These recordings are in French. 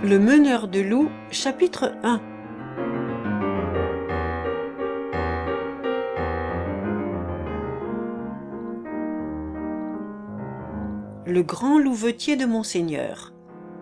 Le meneur de loups, chapitre 1. Le grand louvetier de Monseigneur.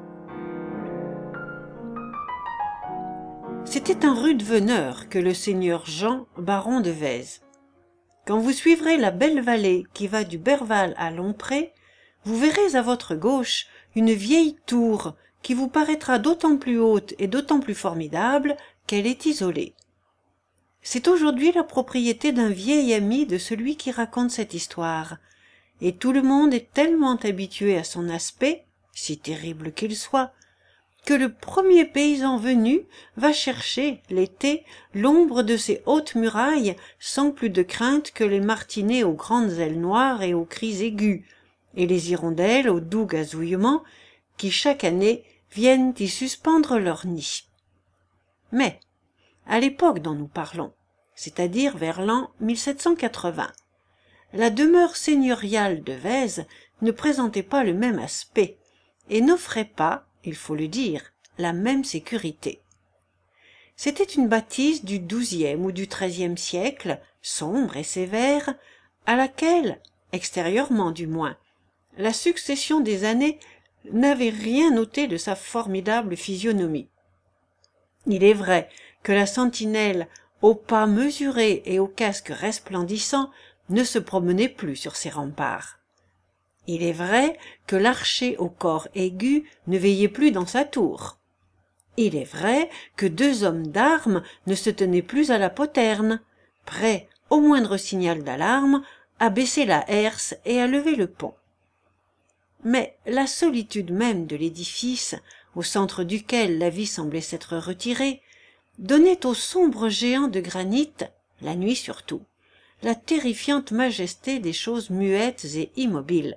C'était un rude veneur que le seigneur Jean, baron de Vèze. Quand vous suivrez la belle vallée qui va du Berval à Lompré, vous verrez à votre gauche une vieille tour qui vous paraîtra d'autant plus haute et d'autant plus formidable qu'elle est isolée. C'est aujourd'hui la propriété d'un vieil ami de celui qui raconte cette histoire, et tout le monde est tellement habitué à son aspect, si terrible qu'il soit, que le premier paysan venu va chercher, l'été, l'ombre de ces hautes murailles sans plus de crainte que les martinets aux grandes ailes noires et aux cris aigus, et les hirondelles aux doux gazouillements qui chaque année viennent y suspendre leur nid. Mais, à l'époque dont nous parlons, c'est-à-dire vers l'an 1780, la demeure seigneuriale de Vèze ne présentait pas le même aspect et n'offrait pas, il faut le dire, la même sécurité. C'était une bâtisse du XIIe ou du XIIIe siècle, sombre et sévère, à laquelle, extérieurement du moins, la succession des années n'avait rien ôté de sa formidable physionomie. Il est vrai que la sentinelle, aux pas mesurés et au casque resplendissant, ne se promenait plus sur ses remparts. Il est vrai que l'archer au corps aigu ne veillait plus dans sa tour. Il est vrai que deux hommes d'armes ne se tenaient plus à la poterne, prêts, au moindre signal d'alarme, à baisser la herse et à lever le pont. Mais la solitude même de l'édifice, au centre duquel la vie semblait s'être retirée, donnait au sombre géant de granit, la nuit surtout, la terrifiante majesté des choses muettes et immobiles.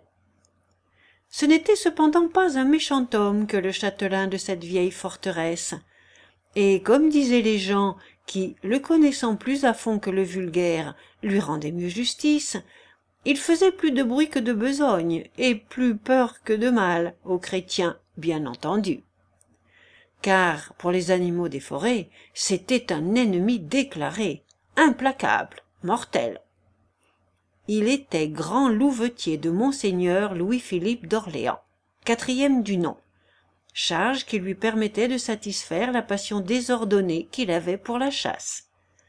Ce n'était cependant pas un méchant homme que le châtelain de cette vieille forteresse, et comme disaient les gens qui, le connaissant plus à fond que le vulgaire, lui rendaient mieux justice, il faisait plus de bruit que de besogne, et plus peur que de mal, aux chrétiens, bien entendu. Car, pour les animaux des forêts, c'était un ennemi déclaré, implacable, mortel. Il était grand louvetier de Monseigneur Louis-Philippe d'Orléans, quatrième du nom, charge qui lui permettait de satisfaire la passion désordonnée qu'il avait pour la chasse.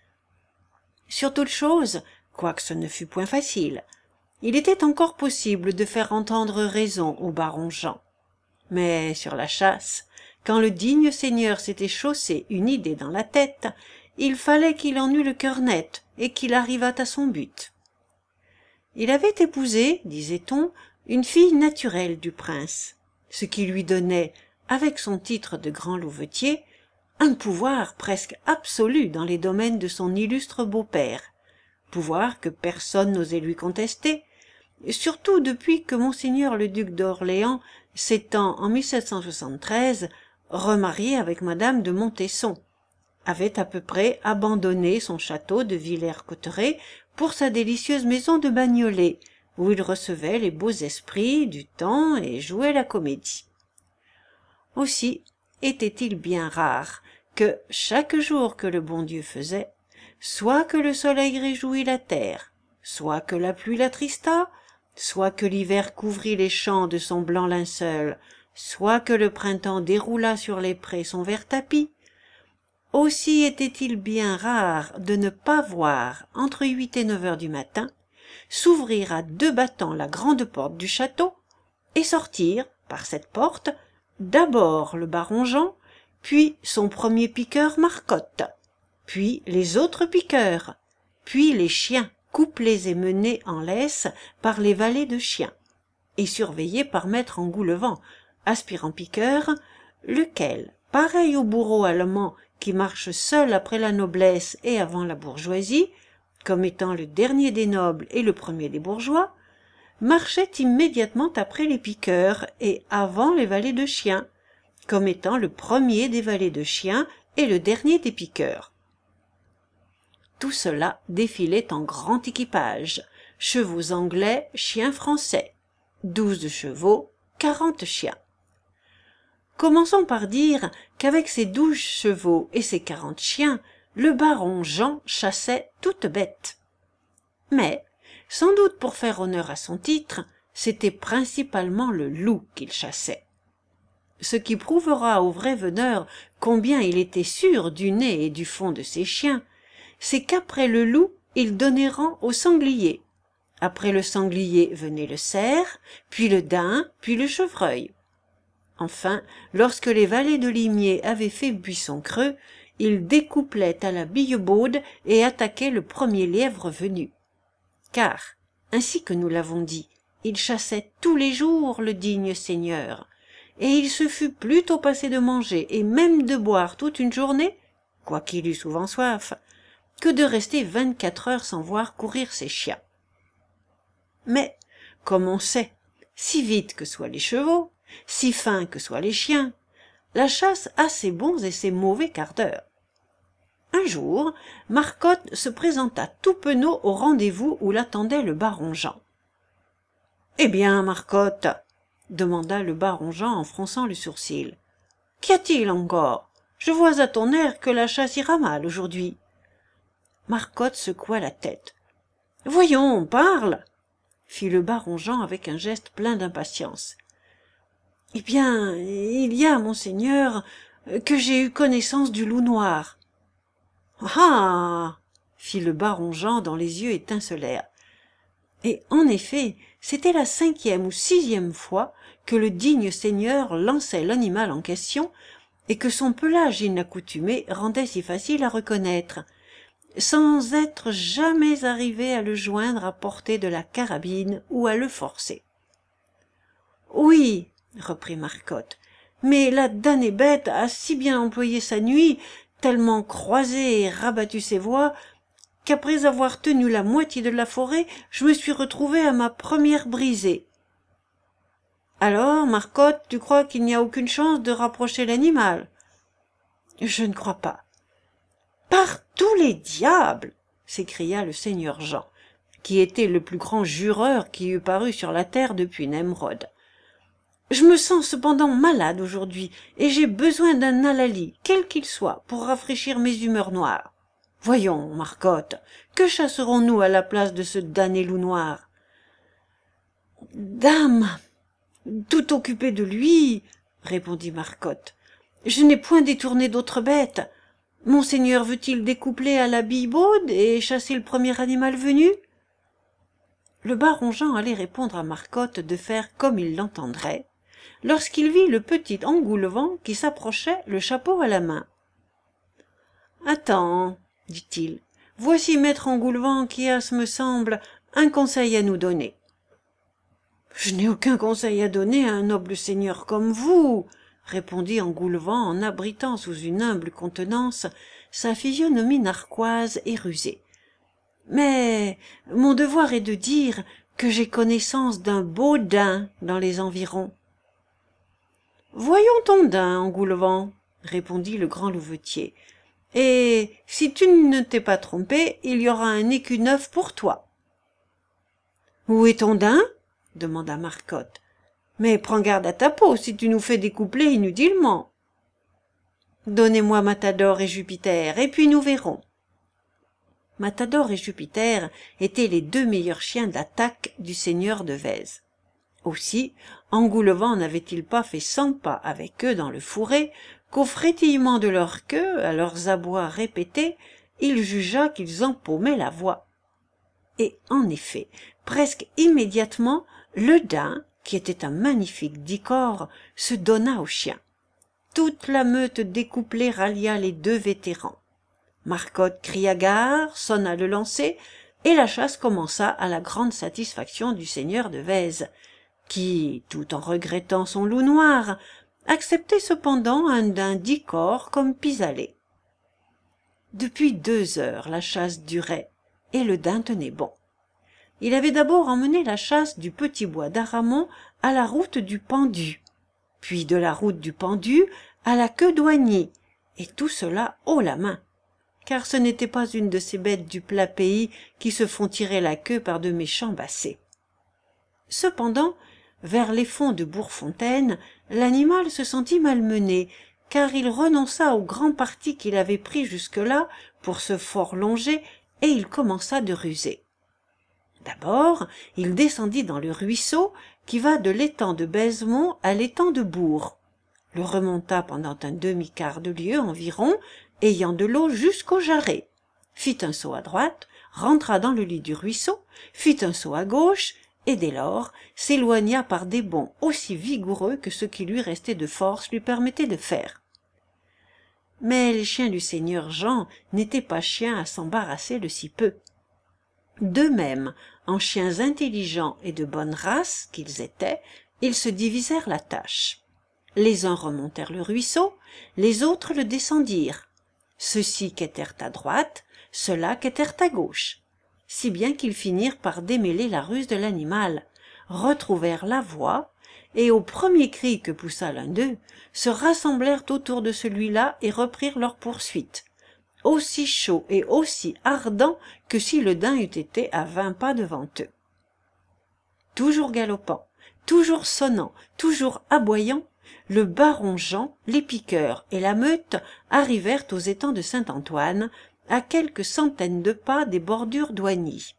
Sur toute chose, quoique ce ne fût point facile, il était encore possible de faire entendre raison au baron Jean. Mais sur la chasse, quand le digne seigneur s'était chaussé une idée dans la tête, il fallait qu'il en eût le cœur net et qu'il arrivât à son but. Il avait épousé, disait-on, une fille naturelle du prince, ce qui lui donnait, avec son titre de grand louvetier, un pouvoir presque absolu dans les domaines de son illustre beau-père, pouvoir que personne n'osait lui contester, surtout depuis que monseigneur le duc d'Orléans s'étant en 1773 remarié avec madame de Montesson, avait à peu près abandonné son château de Villers-Cotterêts pour sa délicieuse maison de Bagnolet, où il recevait les beaux esprits du temps et jouait la comédie. Aussi était-il bien rare que, chaque jour que le bon Dieu faisait, soit que le soleil réjouit la terre, soit que la pluie l'attrista, soit que l'hiver couvrit les champs de son blanc linceul, soit que le printemps déroula sur les prés son vert tapis, aussi était-il bien rare de ne pas voir, entre 8 et 9 heures du matin, s'ouvrir à deux battants la grande porte du château, et sortir, par cette porte, d'abord le baron Jean, puis son premier piqueur Marcotte, puis les autres piqueurs, puis les chiens couplés et menés en laisse par les valets de chiens, et surveillés par maître Engoulevent, aspirant piqueur, lequel, pareil au bourreau allemand qui marche seul après la noblesse et avant la bourgeoisie, comme étant le dernier des nobles et le premier des bourgeois, marchait immédiatement après les piqueurs et avant les valets de chiens, comme étant le premier des valets de chiens et le dernier des piqueurs. Tout cela défilait en grand équipage, chevaux anglais, chiens français, 12 chevaux, 40 chiens. Commençons par dire qu'avec ses 12 chevaux et ses 40 chiens, le baron Jean chassait toute bête. Mais, sans doute pour faire honneur à son titre, c'était principalement le loup qu'il chassait. Ce qui prouvera au vrai veneur combien il était sûr du nez et du fond de ses chiens, c'est qu'après le loup, il donnait rang au sanglier. Après le sanglier venait le cerf, puis le daim, puis le chevreuil. Enfin, lorsque les valets de limier avaient fait buisson creux, il découplait à la billebaude et attaquait le premier lièvre venu. Car, ainsi que nous l'avons dit, il chassait tous les jours le digne seigneur, et il se fût plutôt passé de manger et même de boire toute une journée, quoiqu'il eût souvent soif, que de rester 24 heures sans voir courir ses chiens. Mais, comme on sait, si vite que soient les chevaux, si fins que soient les chiens, la chasse a ses bons et ses mauvais quarts d'heure. Un jour, Marcotte se présenta tout penaud au rendez-vous où l'attendait le baron Jean. « Eh bien, Marcotte, demanda le baron Jean en fronçant le sourcil, qu'y a-t-il encore? Je vois à ton air que la chasse ira mal aujourd'hui. Marcotte secoua la tête. « Voyons, parle !» fit le baron Jean avec un geste plein d'impatience. « Eh bien, il y a, monseigneur, que j'ai eu connaissance du loup noir. »« Ah !» fit le baron Jean dont les yeux étincelèrent. Et en effet, c'était la 5e ou 6e fois que le digne seigneur lançait l'animal en question et que son pelage inaccoutumé rendait si facile à reconnaître, sans être jamais arrivé à le joindre à portée de la carabine ou à le forcer. « Oui, reprit Marcotte, mais la damnée bête a si bien employé sa nuit, tellement croisé et rabattu ses voies, qu'après avoir tenu la moitié de la forêt, je me suis retrouvé à ma première brisée. Alors, Marcotte, tu crois qu'il n'y a aucune chance de rapprocher l'animal? Je ne crois pas. Par tous les diables! S'écria le seigneur Jean, qui était le plus grand jureur qui eût paru sur la terre depuis Nemrod. Je me sens cependant malade aujourd'hui, et j'ai besoin d'un alali, quel qu'il soit, pour rafraîchir mes humeurs noires. Voyons, Marcotte, que chasserons-nous à la place de ce damné loup noir? Dame, tout occupé de lui, répondit Marcotte. Je n'ai point détourné d'autres bêtes. Monseigneur veut-il découpler à la billebaude et chasser le premier animal venu? Le baron Jean allait répondre à Marcotte de faire comme il l'entendrait, lorsqu'il vit le petit Engoulevent qui s'approchait, le chapeau à la main. « Attends, dit-il, voici maître Engoulevent qui a, ce me semble, un conseil à nous donner. »« Je n'ai aucun conseil à donner à un noble seigneur comme vous, » répondit Engoulevent en abritant sous une humble contenance sa physionomie narquoise et rusée. « Mais mon devoir est de dire que j'ai connaissance d'un beau daim dans les environs. »« Voyons ton daim, Engoulevent, » répondit le grand louvetier. « Et si tu ne t'es pas trompé, il y aura un écu neuf pour toi. »« Où est ton daim ?» demanda Marcotte. « Mais prends garde à ta peau si tu nous fais découpler inutilement. »« Donnez-moi Matador et Jupiter, et puis nous verrons. » Matador et Jupiter étaient les 2 meilleurs chiens d'attaque du seigneur de Vèze. Aussi, Engoulevent n'avait-il pas fait 100 pas avec eux dans le fourré, qu'au frétillement de leur queue, à leurs abois répétés, il jugea qu'ils empaumaient la voie. Et en effet, presque immédiatement, le daim, qui était un magnifique dicor, se donna aux chiens. Toute la meute découplée rallia les 2 vétérans. Marcotte cria gare, sonna le lancer, et la chasse commença à la grande satisfaction du seigneur de Vèze, qui, tout en regrettant son loup noir, acceptait cependant un daim dicor comme pis-aller. Depuis 2 heures la chasse durait, et le daim tenait bon. Il avait d'abord emmené la chasse du petit bois d'Aramon à la route du Pendu, puis de la route du Pendu à la queue d'Oigny, et tout cela haut la main, car ce n'était pas une de ces bêtes du plat pays qui se font tirer la queue par de méchants bassets. Cependant, vers les fonds de Bourgfontaine, l'animal se sentit malmené, car il renonça au grand parti qu'il avait pris jusque-là pour se forlonger, et il commença de ruser. D'abord, il descendit dans le ruisseau qui va de l'étang de Baisemont à l'étang de Bourg, le remonta pendant un demi-quart de lieue environ, ayant de l'eau jusqu'au jarret, fit un saut à droite, rentra dans le lit du ruisseau, fit un saut à gauche, et dès lors s'éloigna par des bonds aussi vigoureux que ce qui lui restait de force lui permettait de faire. Mais les chiens du seigneur Jean n'étaient pas chiens à s'embarrasser de si peu. D'eux-mêmes, en chiens intelligents et de bonne race qu'ils étaient, ils se divisèrent la tâche. Les uns remontèrent le ruisseau, les autres le descendirent. Ceux-ci quêtèrent à droite, ceux-là quêtèrent à gauche, si bien qu'ils finirent par démêler la ruse de l'animal, retrouvèrent la voie, et au premier cri que poussa l'un d'eux, se rassemblèrent autour de celui-là et reprirent leur poursuite, aussi chaud et aussi ardent que si le daim eût été à 20 pas devant eux. Toujours galopant, toujours sonnant, toujours aboyant, le baron Jean, les piqueurs et la meute arrivèrent aux étangs de Saint-Antoine, à quelques centaines de pas des bordures d'Oigny.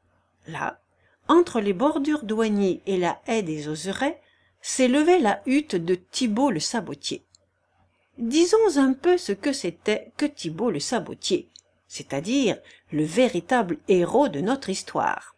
Là, entre les bordures d'Oigny et la haie des Oserets, s'élevait la hutte de Thibault le sabotier. Disons un peu ce que c'était que Thibault le sabotier, c'est-à-dire le véritable héros de notre histoire.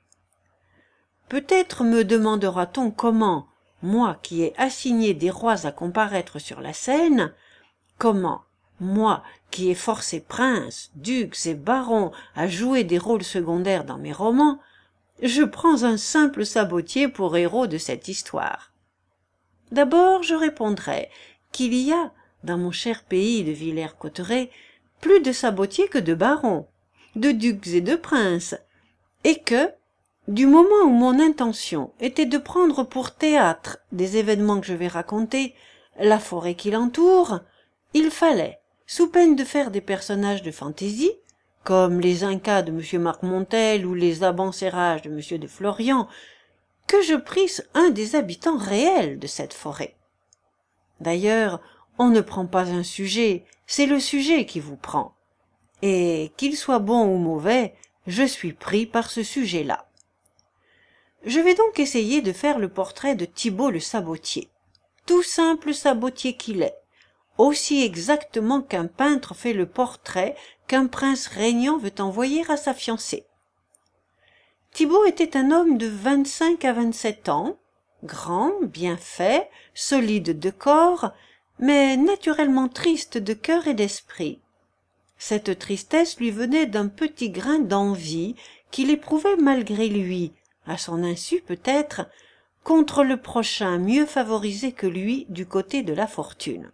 Peut-être me demandera-t-on comment, moi qui ai assigné des rois à comparaître sur la scène, comment, moi qui ai forcé princes, ducs et barons à jouer des rôles secondaires dans mes romans, je prends un simple sabotier pour héros de cette histoire. D'abord je répondrai qu'il y a, dans mon cher pays de Villers-Cotterêts, plus de sabotiers que de barons, de ducs et de princes, et que, du moment où mon intention était de prendre pour théâtre des événements que je vais raconter, la forêt qui l'entoure, il fallait, sous peine de faire des personnages de fantaisie, comme les Incas de M. Marc-Montel ou les Abencerrages de M. de Florian, que je prisse un des habitants réels de cette forêt. D'ailleurs, on ne prend pas un sujet, c'est le sujet qui vous prend. Et qu'il soit bon ou mauvais, je suis pris par ce sujet-là. Je vais donc essayer de faire le portrait de Thibault le sabotier, tout simple sabotier qu'il est, aussi exactement qu'un peintre fait le portrait qu'un prince régnant veut envoyer à sa fiancée. Thibault était un homme de 25 à 27 ans, grand, bien fait, solide de corps, mais naturellement triste de cœur et d'esprit. Cette tristesse lui venait d'un petit grain d'envie qu'il éprouvait malgré lui, à son insu peut-être, contre le prochain mieux favorisé que lui du côté de la fortune.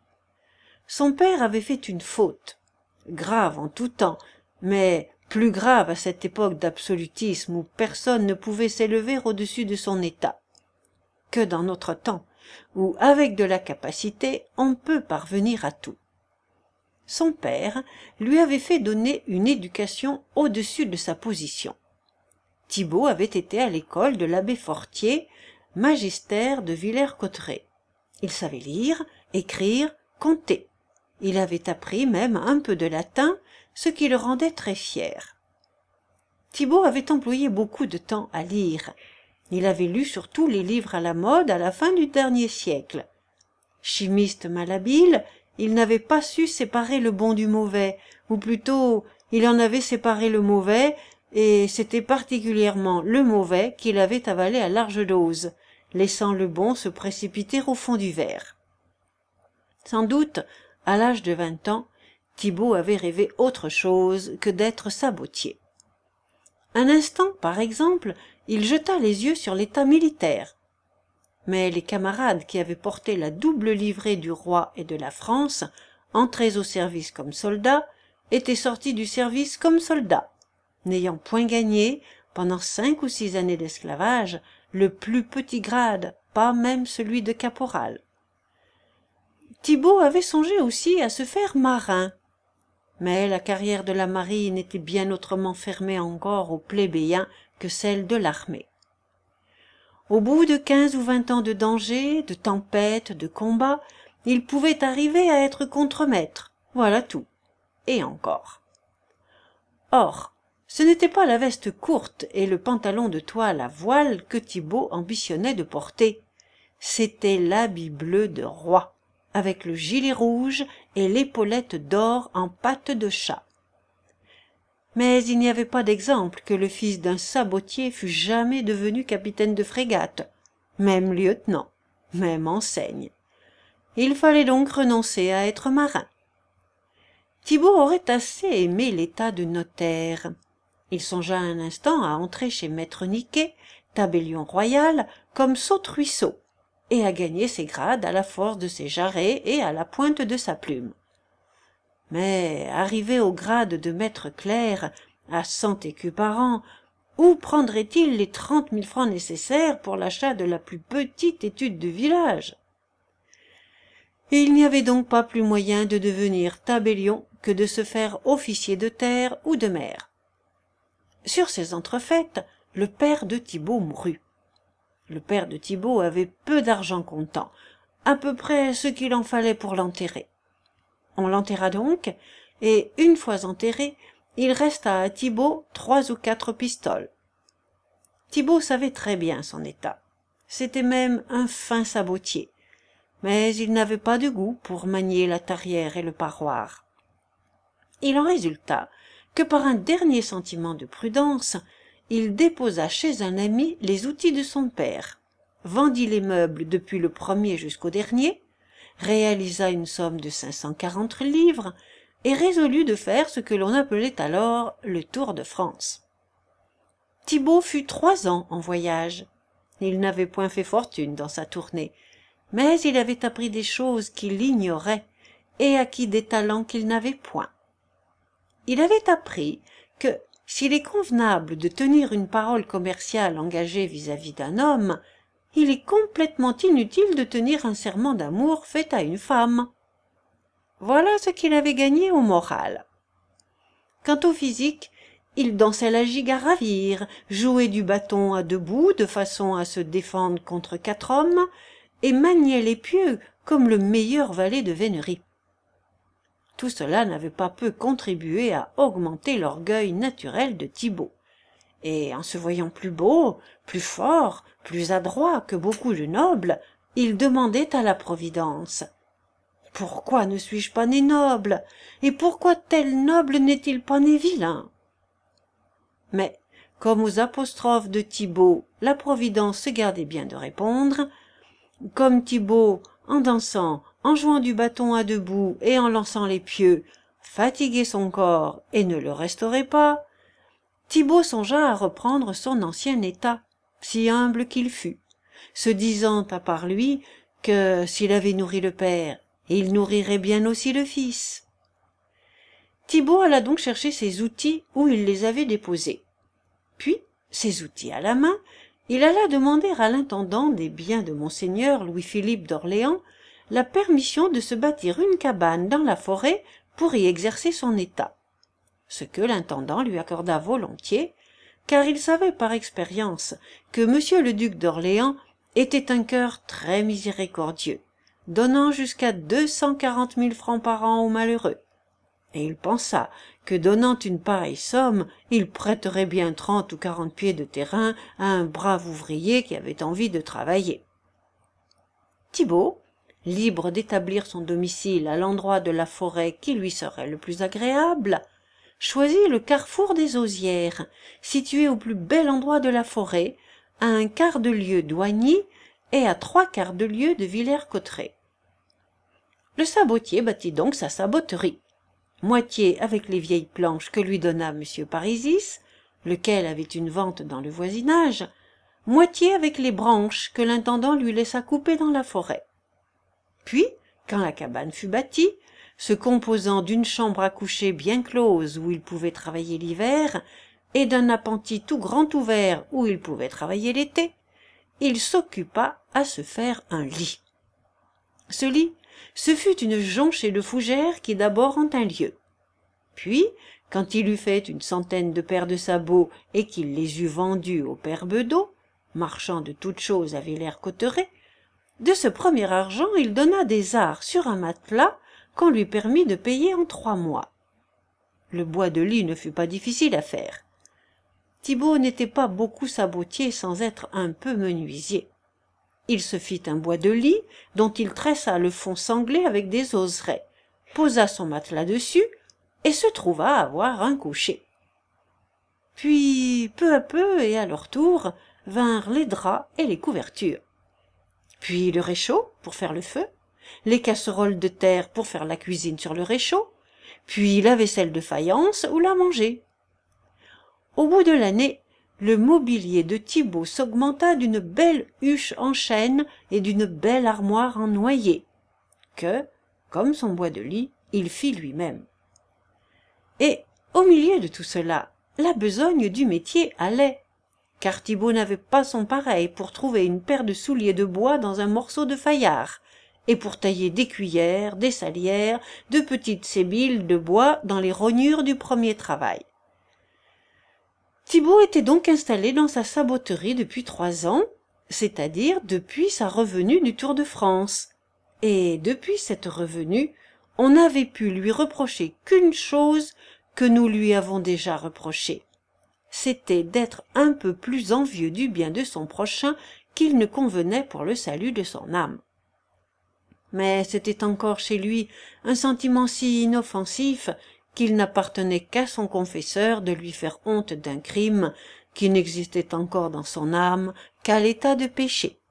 Son père avait fait une faute, grave en tout temps, mais plus grave à cette époque d'absolutisme où personne ne pouvait s'élever au-dessus de son état, que dans notre temps, où avec de la capacité on peut parvenir à tout. Son père lui avait fait donner une éducation au-dessus de sa position. Thibault avait été à l'école de l'abbé Fortier, magister de Villers-Cotterêts. Il savait lire, écrire, compter. Il avait appris même un peu de latin, ce qui le rendait très fier. Thibault avait employé beaucoup de temps à lire. Il avait lu surtout les livres à la mode à la fin du dernier siècle. Chimiste malhabile, il n'avait pas su séparer le bon du mauvais, ou plutôt il en avait séparé le mauvais, et c'était particulièrement le mauvais qu'il avait avalé à large dose, laissant le bon se précipiter au fond du verre. Sans doute, à l'âge de 20 ans, Thibault avait rêvé autre chose que d'être sabotier. Un instant, par exemple, il jeta les yeux sur l'état militaire. Mais les camarades qui avaient porté la double livrée du roi et de la France, entrés au service comme soldats, étaient sortis du service comme soldats, n'ayant point gagné, pendant 5 ou 6 années d'esclavage, le plus petit grade, pas même celui de caporal. Thibault avait songé aussi à se faire marin, mais la carrière de la marine était bien autrement fermée encore aux plébéiens que celle de l'armée. Au bout de 15 ou 20 ans de danger, de tempêtes, de combats, il pouvait arriver à être contremaître. Voilà tout. Et encore. Or, ce n'était pas la veste courte et le pantalon de toile à voile que Thibaut ambitionnait de porter. C'était l'habit bleu de roi, avec le gilet rouge et l'épaulette d'or en patte de chat. Mais il n'y avait pas d'exemple que le fils d'un sabotier fût jamais devenu capitaine de frégate, même lieutenant, même enseigne. Il fallait donc renoncer à être marin. Thibaut aurait assez aimé l'état de notaire. Il songea un instant à entrer chez maître Niquet, tabellion royal, comme saute-ruisseau, et à gagner ses grades à la force de ses jarrets et à la pointe de sa plume. Mais, arrivé au grade de maître clerc, à 100 écus par an, où prendrait-il les 30 000 francs nécessaires pour l'achat de la plus petite étude du village? Et il n'y avait donc pas plus moyen de devenir tabellion que de se faire officier de terre ou de mer. Sur ces entrefaites, le père de Thibaut mourut. Le père de Thibaut avait peu d'argent comptant, à peu près ce qu'il en fallait pour l'enterrer. On l'enterra donc, et une fois enterré, il resta à Thibaut 3 ou 4 pistoles. Thibaut savait très bien son état. C'était même un fin sabotier, mais il n'avait pas de goût pour manier la tarière et le parroir. Il en résulta que par un dernier sentiment de prudence, il déposa chez un ami les outils de son père, vendit les meubles depuis le premier jusqu'au dernier, réalisa une somme de 540 livres et résolut de faire ce que l'on appelait alors le Tour de France. Thibaut fut 3 ans en voyage. Il n'avait point fait fortune dans sa tournée, mais il avait appris des choses qu'il ignorait et acquis des talents qu'il n'avait point. Il avait appris que, s'il est convenable de tenir une parole commerciale engagée vis-à-vis d'un homme, il est complètement inutile de tenir un serment d'amour fait à une femme. Voilà ce qu'il avait gagné au moral. Quant au physique, il dansait la gigue à ravir, jouait du bâton à 2 bouts de façon à se défendre contre 4 hommes, et maniait les pieux comme le meilleur valet de vénerie. Tout cela n'avait pas peu contribué à augmenter l'orgueil naturel de Thibaut. Et en se voyant plus beau, plus fort, plus adroit que beaucoup de nobles, il demandait à la Providence: « Pourquoi ne suis-je pas né noble? Et pourquoi tel noble n'est-il pas né vilain ?» Mais, comme aux apostrophes de Thibaut, la Providence se gardait bien de répondre, comme Thibaut, en dansant, en jouant du bâton à 2 bouts et en lançant les pieux, fatiguait son corps et ne le restaurait pas, Thibaut songea à reprendre son ancien état, si humble qu'il fût, se disant à part lui que s'il avait nourri le père, il nourrirait bien aussi le fils. Thibaut alla donc chercher ses outils où il les avait déposés. Puis, ses outils à la main, il alla demander à l'intendant des biens de monseigneur Louis-Philippe d'Orléans la permission de se bâtir une cabane dans la forêt pour y exercer son état, ce que l'intendant lui accorda volontiers, car il savait par expérience que monsieur le duc d'Orléans était un cœur très miséricordieux, donnant jusqu'à 240 000 francs par an aux malheureux, et il pensa que donnant une pareille somme, il prêterait bien 30 ou 40 pieds de terrain à un brave ouvrier qui avait envie de travailler. Thibaut, libre d'établir son domicile à l'endroit de la forêt qui lui serait le plus agréable, choisit le carrefour des osières, situé au plus bel endroit de la forêt, à 1/4 de lieue d'Oigny et à 3/4 de lieue de Villers-Cotterêts. Le sabotier bâtit donc sa saboterie, moitié avec les vieilles planches que lui donna M. Parisis, lequel avait une vente dans le voisinage, moitié avec les branches que l'intendant lui laissa couper dans la forêt. Puis, quand la cabane fut bâtie, se composant d'une chambre à coucher bien close où il pouvait travailler l'hiver, et d'un appentis tout grand ouvert où il pouvait travailler l'été, il s'occupa à se faire un lit. Ce lit, ce fut une jonchée de fougères qui d'abord en tint lieu. Puis, quand il eut fait une 100aine de paires de sabots et qu'il les eut vendus au père Bedeau, marchand de toutes choses à Villers-Cotterêts, de ce premier argent il donna des arrhes sur un matelas qu'on lui permit de payer en 3 mois. Le bois de lit ne fut pas difficile à faire. Thibault n'était pas beaucoup sabotier sans être un peu menuisier. Il se fit un bois de lit dont il tressa le fond sanglé avec des osserets, posa son matelas dessus et se trouva avoir un coucher. Puis, peu à peu et à leur tour, vinrent les draps et les couvertures. Puis le réchaud pour faire le feu, les casseroles de terre pour faire la cuisine sur le réchaud, puis la vaisselle de faïence ou la manger. Au bout de l'année, le mobilier de Thibault s'augmenta d'une belle huche en chêne et d'une belle armoire en noyer, que, comme son bois de lit, il fit lui-même. Et, au milieu de tout cela, la besogne du métier allait, car Thibault n'avait pas son pareil pour trouver une paire de souliers de bois dans un morceau de faïard, et pour tailler des cuillères, des salières, de petites sébiles de bois dans les rognures du premier travail. Thibault était donc installé dans sa saboterie depuis 3 ans, c'est-à-dire depuis sa revenue du Tour de France. Et depuis cette revenue, on n'avait pu lui reprocher qu'une chose que nous lui avons déjà reprochée. C'était d'être un peu plus envieux du bien de son prochain qu'il ne convenait pour le salut de son âme. Mais c'était encore chez lui un sentiment si inoffensif qu'il n'appartenait qu'à son confesseur de lui faire honte d'un crime qui n'existait encore dans son âme qu'à l'état de péché.